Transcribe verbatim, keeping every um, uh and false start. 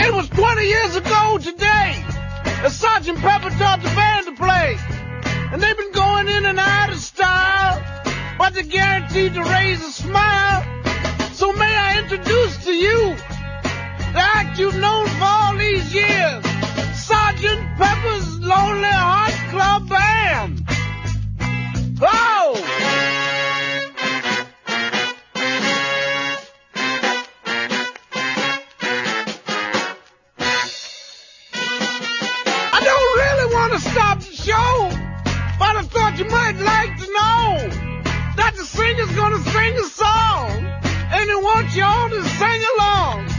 It was twenty years ago today that Sergeant Pepper taught the band to play. And they've been going in and out of style, but they're guaranteed to raise a smile. So may I introduce to you the act you've known for all these years, Sergeant Pepper's Lonely Hearts Club Band. Oh! I don't really want to stop the show, but I thought you might like to know that the singer's gonna sing a song, and he wants you all to sing along.